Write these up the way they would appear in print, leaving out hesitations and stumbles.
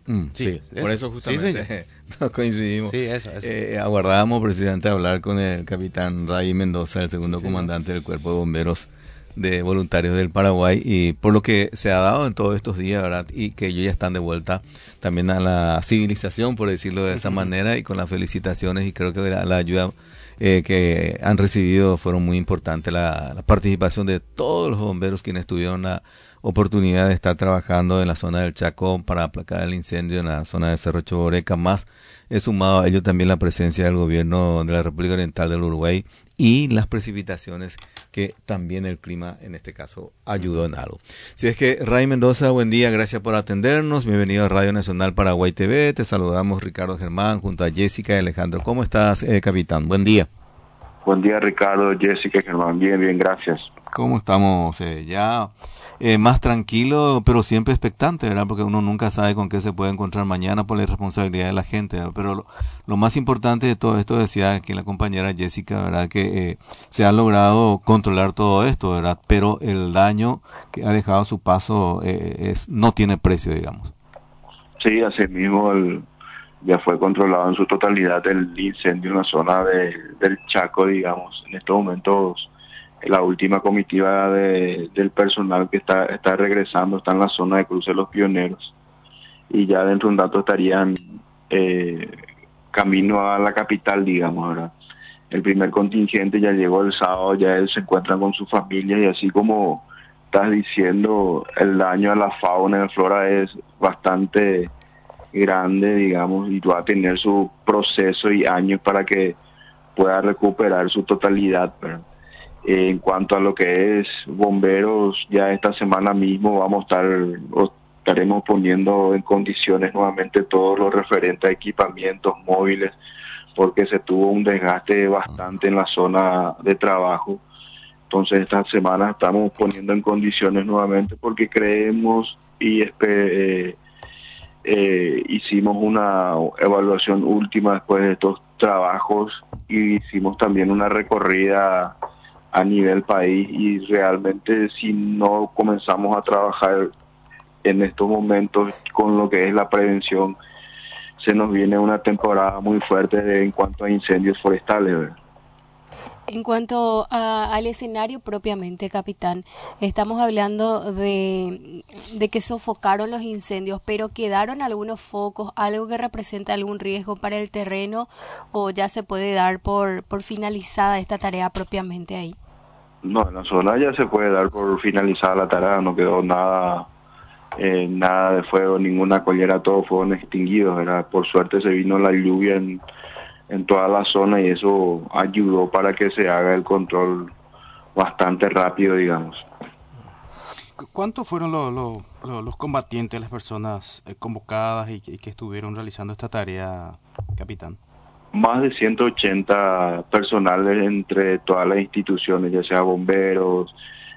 Sí, por eso Sí, justamente señor. nos coincidimos. Sí, eso. Aguardábamos precisamente hablar con el capitán Ray Mendoza, el Sí, segundo señor. comandante del Cuerpo de Bomberos de Voluntarios del Paraguay, y por lo que se ha dado en todos estos días, ¿verdad? Y que ellos ya están de vuelta también a la civilización, por decirlo de esa manera, y con las felicitaciones, y creo que la ayuda que han recibido fueron muy importantes. La participación de todos los bomberos quienes tuvieron la oportunidad de estar trabajando en la zona del Chaco para aplacar el incendio en la zona de Cerro Choboreca, más es sumado a ello también la presencia del gobierno de la República Oriental del Uruguay y las precipitaciones que también el clima en este caso ayudó en algo. Si es que Ray Mendoza, buen día, gracias por atendernos, bienvenido a Radio Nacional Paraguay TV, te saludamos Ricardo Germán junto a Jessica y Alejandro. ¿Cómo estás, capitán? Buen día. Buen día, Ricardo, Jessica, Germán. Bien, bien, gracias. ¿Cómo estamos? Ya más tranquilo, pero siempre expectante, ¿verdad? Porque uno nunca sabe con qué se puede encontrar mañana por la irresponsabilidad de la gente, ¿verdad? Pero lo más importante de todo esto, decía aquí la compañera Jessica, ¿verdad? Que se ha logrado controlar todo esto, ¿verdad? Pero el daño que ha dejado a su paso no tiene precio, digamos. Sí, así mismo ya fue controlado en su totalidad el incendio en la zona del Chaco, digamos. En estos momentos, la última comitiva del personal que está regresando está en la zona de Cruce de los Pioneros y ya dentro de un rato estarían eh, camino a la capital, digamos, ¿verdad? El primer contingente ya llegó el sábado, ya él se encuentra con su familia y así como estás diciendo, el daño a la fauna y la flora es bastante grande, digamos, y va a tener su proceso y años para que pueda recuperar su totalidad, ¿verdad? En cuanto a lo que es bomberos, ya esta semana mismo estaremos poniendo en condiciones nuevamente todo lo referente a equipamientos móviles, porque se tuvo un desgaste bastante en la zona de trabajo. Entonces esta semana estamos poniendo en condiciones nuevamente porque creemos hicimos una evaluación última después de estos trabajos y hicimos también una recorrida a nivel país y realmente si no comenzamos a trabajar en estos momentos con lo que es la prevención, se nos viene una temporada muy fuerte en cuanto a incendios forestales, ¿verdad? En cuanto al escenario propiamente, capitán, estamos hablando de que sofocaron los incendios, pero ¿quedaron algunos focos, algo que representa algún riesgo para el terreno o ya se puede dar por finalizada esta tarea propiamente ahí? No, en la zona ya se puede dar por finalizada la tarea, no quedó nada de fuego, ninguna collera, todos fueron extinguidos, ¿verdad? Por suerte se vino la lluvia en toda la zona y eso ayudó para que se haga el control bastante rápido, digamos. ¿Cuántos fueron los combatientes, las personas convocadas y que estuvieron realizando esta tarea, capitán? Más de 180 personales entre todas las instituciones, ya sea bomberos,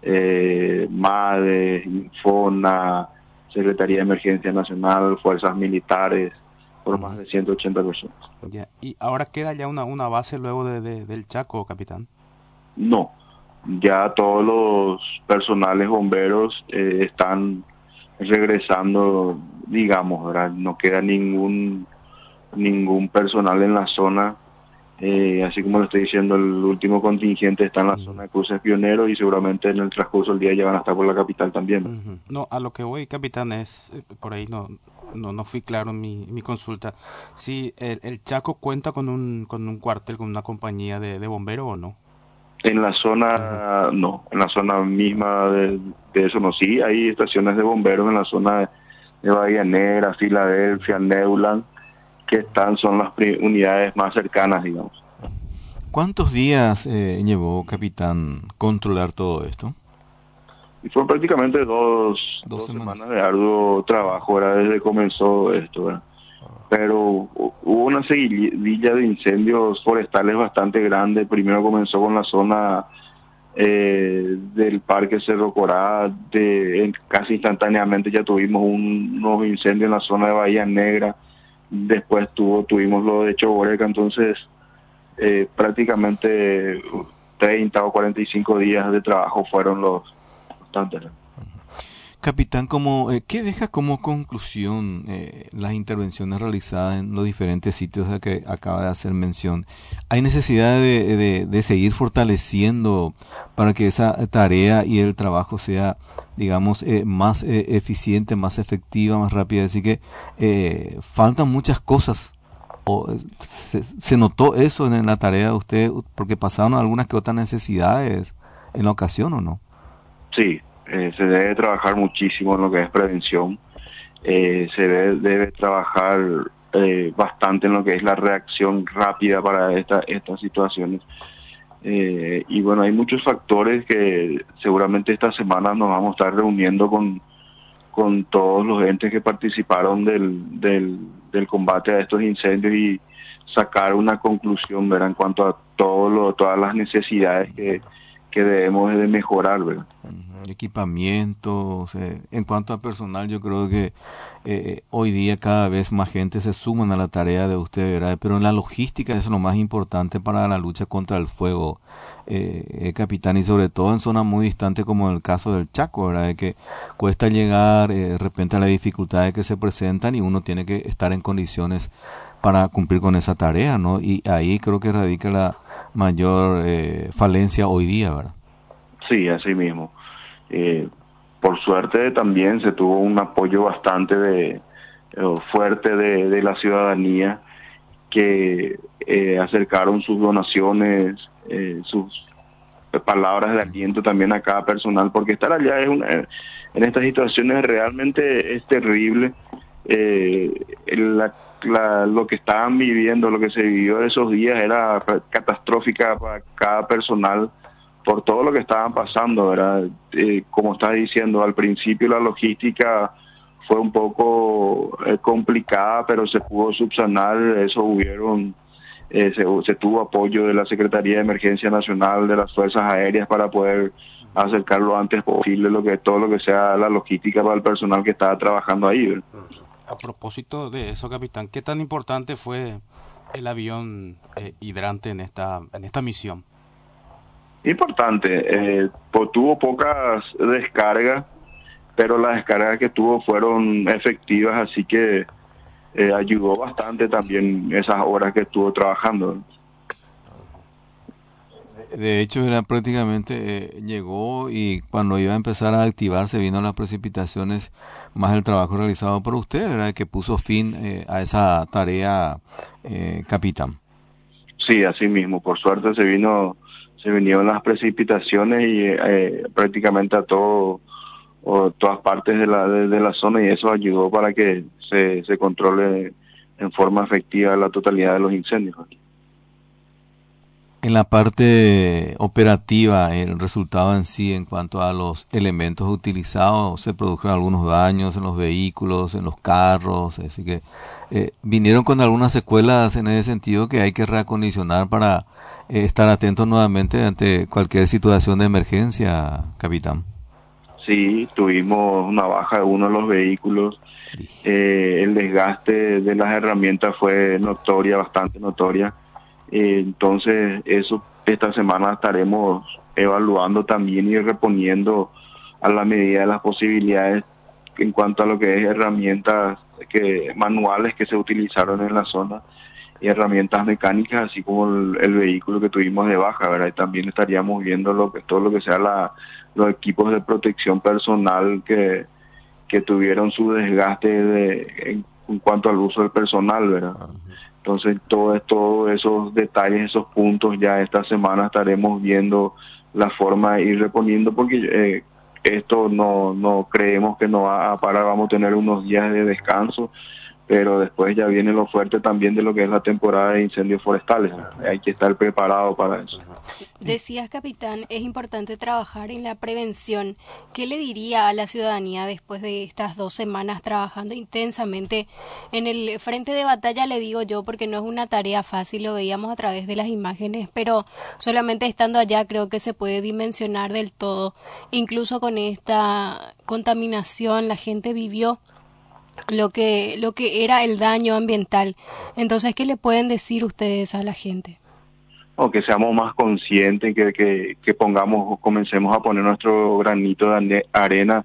MADES, Infona, Secretaría de Emergencia Nacional, Fuerzas Militares, por más de 180 personas. Ya. ¿Y ahora queda ya una base luego del Chaco, capitán? No, ya todos los personales bomberos están regresando, digamos, ¿verdad? No queda ningún personal en la zona. Así como le estoy diciendo, el último contingente está en la zona de Cruces Pioneros y seguramente en el transcurso del día ya van a estar por la capital también. No, a lo que voy, capitán, es, por ahí no fui claro en mi consulta, si el Chaco cuenta con un cuartel, con una compañía de bomberos o no. En la zona, no, en la zona misma de eso no, sí, hay estaciones de bomberos en la zona de Bahía Negra, Filadelfia, Neuland, que son las unidades más cercanas, digamos. ¿Cuántos días llevó, capitán, controlar todo esto? Y fueron prácticamente dos semanas de arduo trabajo, era desde que comenzó esto, ¿verdad? Pero hubo una seguidilla de incendios forestales bastante grande. Primero comenzó con la zona del Parque Cerro Corá, casi instantáneamente ya tuvimos unos incendios en la zona de Bahía Negra, después tuvimos lo de Choboreca, entonces prácticamente 30 o 45 días de trabajo fueron los constantes. Capitán, ¿qué deja como conclusión las intervenciones realizadas en los diferentes sitios a que acaba de hacer mención? ¿Hay necesidad de seguir fortaleciendo para que esa tarea y el trabajo sea, digamos, más eficiente, más efectiva, más rápida? Así que faltan muchas cosas. ¿Se notó eso en la tarea de usted? Porque pasaron algunas que otras necesidades en la ocasión, ¿o no? Sí, se debe trabajar muchísimo en lo que es prevención. Debe trabajar bastante en lo que es la reacción rápida para estas situaciones. Y bueno, hay muchos factores que seguramente esta semana nos vamos a estar reuniendo con todos los entes que participaron del combate a estos incendios y sacar una conclusión, ¿verdad? En cuanto a todas las necesidades que debemos de mejorar, ¿verdad? Equipamientos, en cuanto a personal, yo creo que hoy día cada vez más gente se suman a la tarea de usted, ¿verdad? Pero en la logística es lo más importante para la lucha contra el fuego, capitán, y sobre todo en zonas muy distantes como el caso del Chaco, ¿verdad? De que cuesta llegar, de repente a las dificultades que se presentan y uno tiene que estar en condiciones para cumplir con esa tarea, ¿no? Y ahí creo que radica la mayor falencia hoy día, ¿verdad? Sí, así mismo. Por suerte también se tuvo un apoyo bastante fuerte de la ciudadanía que acercaron sus donaciones, sus palabras de aliento también a cada personal, porque estar allá en estas situaciones realmente es terrible. Lo que estaban viviendo, lo que se vivió esos días era catastrófica para cada personal por todo lo que estaban pasando, ¿verdad? Como estás diciendo, al principio la logística fue un poco complicada, pero se pudo subsanar. Se tuvo apoyo de la Secretaría de Emergencia Nacional, de las Fuerzas Aéreas, para poder acercar lo antes posible todo lo que sea la logística para el personal que estaba trabajando ahí, ¿verdad? A propósito de eso, capitán, ¿qué tan importante fue el avión hidrante en esta misión? Importante, tuvo pocas descargas, pero las descargas que tuvo fueron efectivas, así que ayudó bastante también esas horas que estuvo trabajando. De hecho, era prácticamente llegó y cuando iba a empezar a activarse vino las precipitaciones, más el trabajo realizado por usted, ¿verdad? Que puso fin a esa tarea, capitán. Sí, así mismo. Por suerte se vinieron las precipitaciones y prácticamente a todas partes de la zona, y eso ayudó para que se controle en forma efectiva la totalidad de los incendios. En la parte operativa, el resultado en sí, en cuanto a los elementos utilizados, se produjeron algunos daños en los vehículos, en los carros, así que vinieron con algunas secuelas en ese sentido que hay que reacondicionar para estar atentos nuevamente ante cualquier situación de emergencia, capitán. Sí, tuvimos una baja de uno de los vehículos. El desgaste de las herramientas fue bastante notoria. Entonces, eso esta semana estaremos evaluando también y reponiendo a la medida de las posibilidades en cuanto a lo que es herramientas manuales que se utilizaron en la zona y herramientas mecánicas, así como el vehículo que tuvimos de baja, ¿verdad? Y también estaríamos viendo todo lo que sea los equipos de protección personal que tuvieron su desgaste en cuanto al uso del personal, ¿verdad? Entonces, todos esos detalles, esos puntos, ya esta semana estaremos viendo la forma de ir reponiendo, porque esto no creemos que no va a parar. Vamos a tener unos días de descanso, pero después ya viene lo fuerte también de lo que es la temporada de incendios forestales. Hay que estar preparado para eso. Decías, capitán, es importante trabajar en la prevención. ¿Qué le diría a la ciudadanía después de estas 2 semanas trabajando intensamente en el frente de batalla? Le digo yo, porque no es una tarea fácil, lo veíamos a través de las imágenes, pero solamente estando allá creo que se puede dimensionar del todo. Incluso con esta contaminación la gente vivió lo que era el daño ambiental. Entonces, ¿qué le pueden decir ustedes a la gente? O que seamos más conscientes, que comencemos a poner nuestro granito de arena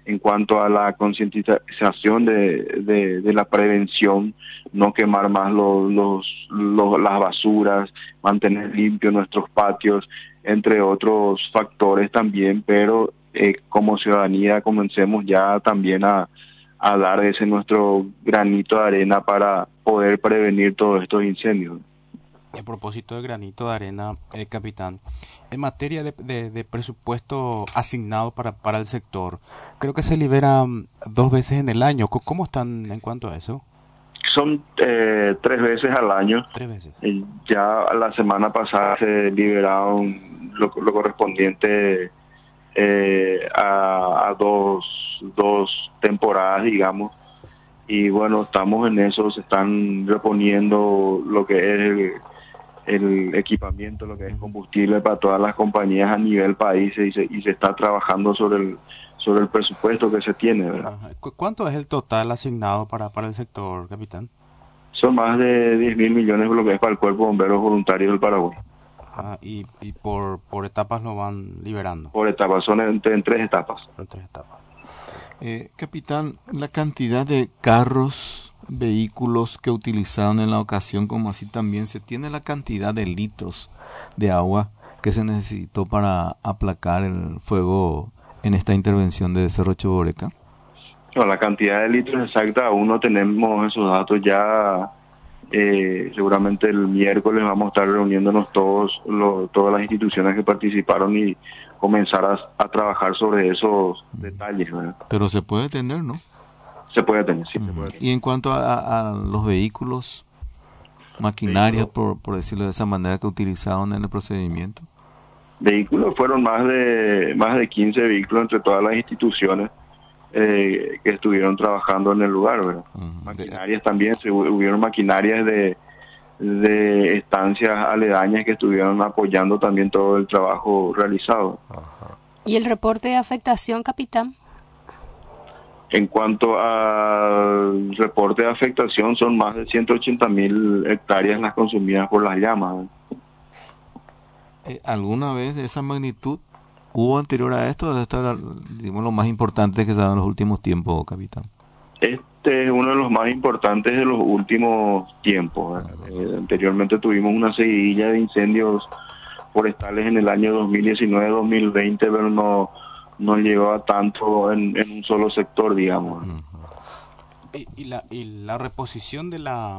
en cuanto a la concientización de la prevención, no quemar más las basuras, mantener limpios nuestros patios, entre otros factores también, pero como ciudadanía comencemos ya también a dar ese nuestro granito de arena para poder prevenir todos estos incendios. A propósito de granito de arena, capitán, en materia de presupuesto asignado para el sector, creo que se libera 2 veces en el año. ¿Cómo están en cuanto a eso? Son 3 veces al año. 3 veces. Ya la semana pasada se liberaron lo correspondiente a dos temporadas, digamos. Y bueno, estamos en eso, se están reponiendo lo que es el equipamiento, lo que es combustible para todas las compañías a nivel país y se está trabajando sobre el presupuesto que se tiene, ¿verdad? ¿Cuánto es el total asignado para el sector, capitán? Son más de 10.000 millones lo que es para el Cuerpo de Bomberos Voluntarios del Paraguay. Y por etapas lo van liberando. Por etapas, son en 3 etapas. En 3 etapas. Capitán, la cantidad de carros, vehículos que utilizaron en la ocasión, como así también se tiene la cantidad de litros de agua que se necesitó para aplacar el fuego en esta intervención de Cerro Choboreca. No, la cantidad de litros exacta aún no tenemos esos datos ya. Seguramente el miércoles vamos a estar reuniéndonos todas las instituciones que participaron y comenzar a trabajar sobre esos detalles, ¿verdad? Pero se puede tener, ¿no? Se puede tener, sí. Se puede tener. Y en cuanto a los vehículos, maquinarias, por decirlo de esa manera, que utilizaron en el procedimiento. Vehículos fueron más de 15 vehículos entre todas las instituciones que estuvieron trabajando en el lugar, ¿verdad? Maquinarias también, hubieron maquinarias de estancias aledañas que estuvieron apoyando también todo el trabajo realizado. ¿Y el reporte de afectación, capitán? En cuanto al reporte de afectación, son más de 180.000 hectáreas las consumidas por las llamas. ¿Alguna vez de esa magnitud hubo anterior a esto? Esto era, digamos, lo más importante que se ha dado en los últimos tiempos, capitán. Este es uno de los más importantes de los últimos tiempos. Anteriormente tuvimos una seguidilla de incendios forestales en el año 2019-2020, pero no llegó a tanto en un solo sector, digamos. Y la reposición de la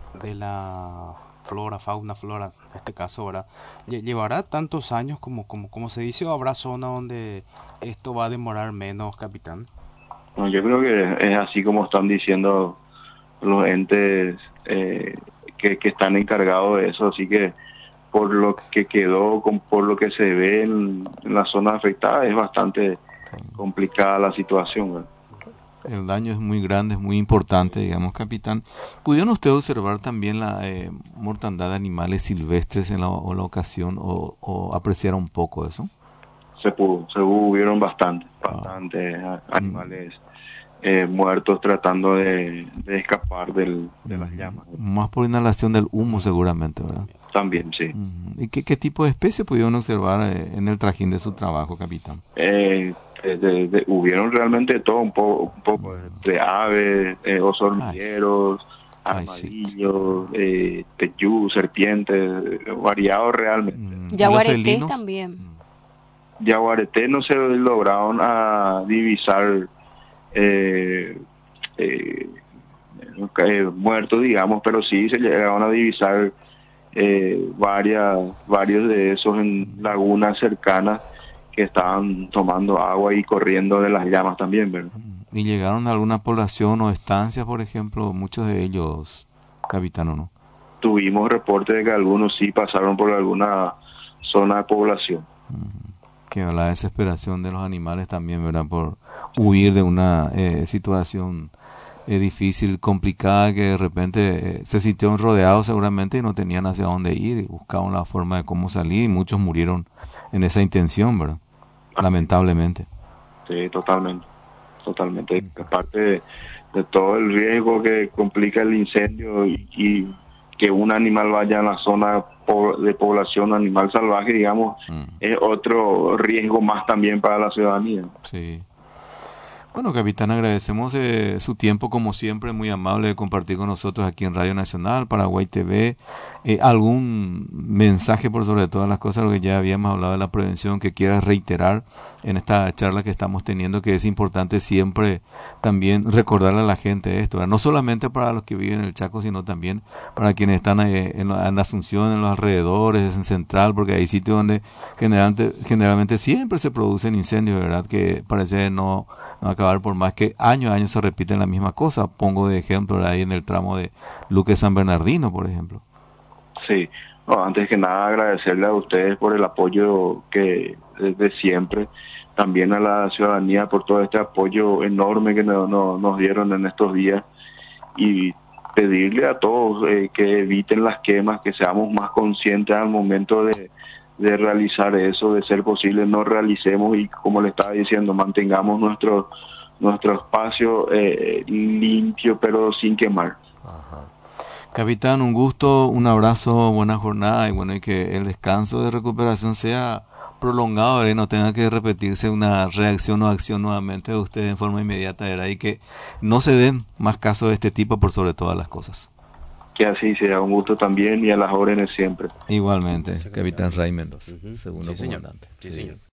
fauna, flora, en este caso, ¿verdad? ¿Llevará tantos años como se dice, o habrá zona donde esto va a demorar menos, capitán? No, yo creo que es así como están diciendo los entes que están encargados de eso, así que por lo que quedó, por lo que se ve en la zona afectada, es bastante complicada la situación, ¿verdad? El daño es muy grande, es muy importante, digamos, capitán. ¿Pudieron ustedes observar también la mortandad de animales silvestres en la ocasión o apreciar un poco eso? Se hubieron bastante animales muertos tratando de escapar de las llamas. Más por inhalación del humo seguramente, ¿verdad? También, sí. ¿Y qué tipo de especie pudieron observar en el trajín de su trabajo, capitán? Hubieron realmente todo, un poco de aves, osos hormigueros, armadillos, teyú, serpientes, variados realmente. Yaguaretés también. Yaguareté no se lograron a divisar muertos, digamos, pero sí se llegaron a divisar varios de esos en lagunas cercanas que estaban tomando agua y corriendo de las llamas también, ¿verdad? ¿Y llegaron a alguna población o estancias, por ejemplo, muchos de ellos, capitán, o no? Tuvimos reporte de que algunos sí pasaron por alguna zona de población. Que la desesperación de los animales también, ¿verdad? Por huir de una situación difícil, complicada, que de repente se sintieron rodeados seguramente y no tenían hacia dónde ir y buscaban la forma de cómo salir y muchos murieron en esa intención, ¿verdad? Lamentablemente. Sí, totalmente. Aparte de todo el riesgo que complica el incendio y que un animal vaya a la zona de población, animal salvaje, digamos, es otro riesgo más también para la ciudadanía. Sí. Bueno, capitán, agradecemos su tiempo, como siempre, muy amable de compartir con nosotros aquí en Radio Nacional, Paraguay TV. ¿Algún mensaje por sobre todas las cosas, lo que ya habíamos hablado de la prevención, que quieras reiterar en esta charla que estamos teniendo, que es importante siempre también recordarle a la gente esto, ¿verdad? No solamente para los que viven en el Chaco, sino también para quienes están en Asunción, en los alrededores, en Central, porque hay sitios donde generalmente siempre se producen incendios, ¿verdad? Que parece no acabar, por más que año a año se repiten la misma cosa. Pongo de ejemplo ahí en el tramo de Luque San Bernardino, por ejemplo. Sí, no, antes que nada agradecerle a ustedes por el apoyo que desde siempre, también a la ciudadanía por todo este apoyo enorme que nos dieron en estos días, y pedirle a todos que eviten las quemas, que seamos más conscientes al momento de realizar eso, de ser posible no realicemos, y como le estaba diciendo, mantengamos nuestro espacio limpio pero sin quemar. Ajá. Capitán, un gusto, un abrazo, buena jornada, y bueno, y que el descanso de recuperación sea prolongado, y no tenga que repetirse una reacción o acción nuevamente de usted en forma inmediata, ¿verdad? Y que no se den más casos de este tipo por sobre todas las cosas. Que así sea, un gusto también, y a las órdenes siempre. Igualmente, capitán Ray Mendoza, segundo Sí, señor. comandante. Sí, señor.